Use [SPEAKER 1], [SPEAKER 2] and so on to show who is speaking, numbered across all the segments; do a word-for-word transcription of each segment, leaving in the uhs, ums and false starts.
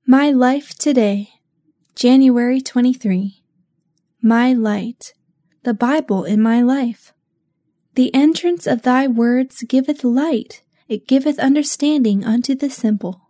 [SPEAKER 1] My Life Today, January twenty-third. My Light, the Bible in my life. The entrance of thy words giveth light, it giveth understanding unto the simple.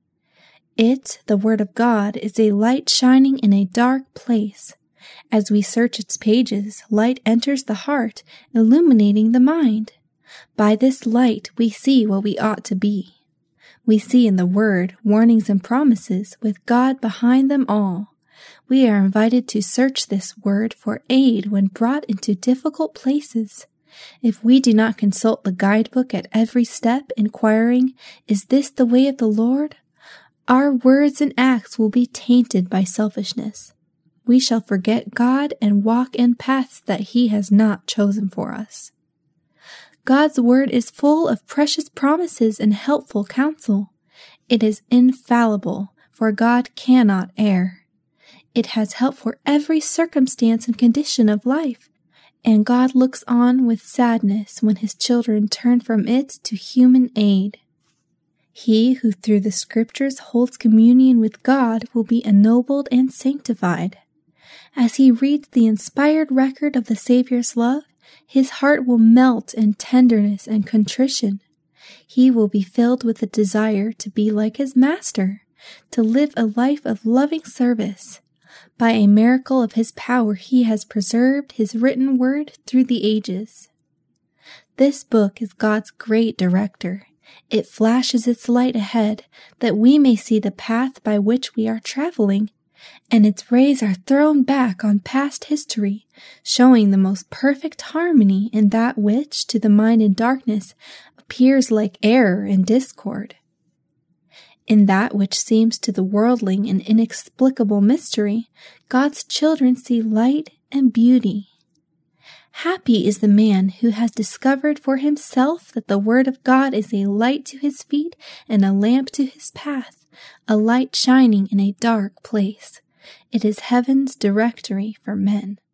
[SPEAKER 1] It, the Word of God, is a light shining in a dark place. As we search its pages, light enters the heart, illuminating the mind. By this light we see what we ought to be. We see in the Word warnings and promises with God behind them all. We are invited to search this Word for aid when brought into difficult places. If we do not consult the guidebook at every step, inquiring, "Is this the way of the Lord?" our words and acts will be tainted by selfishness. We shall forget God and walk in paths that He has not chosen for us. God's Word is full of precious promises and helpful counsel. It is infallible, for God cannot err. It has help for every circumstance and condition of life, and God looks on with sadness when His children turn from it to human aid. He who through the Scriptures holds communion with God will be ennobled and sanctified. As he reads the inspired record of the Savior's love, his heart will melt in tenderness and contrition. He will be filled with a desire to be like his Master, to live a life of loving service. By a miracle of his power, he has preserved his written word through the ages. This book is God's great director. It flashes its light ahead that we may see the path by which we are traveling, and its rays are thrown back on past history, showing the most perfect harmony in that which, to the mind in darkness, appears like error and discord. In that which seems to the worldling an inexplicable mystery, God's children see light and beauty. Happy is the man who has discovered for himself that the Word of God is a light to his feet and a lamp to his path, a light shining in a dark place. It is heaven's directory for men.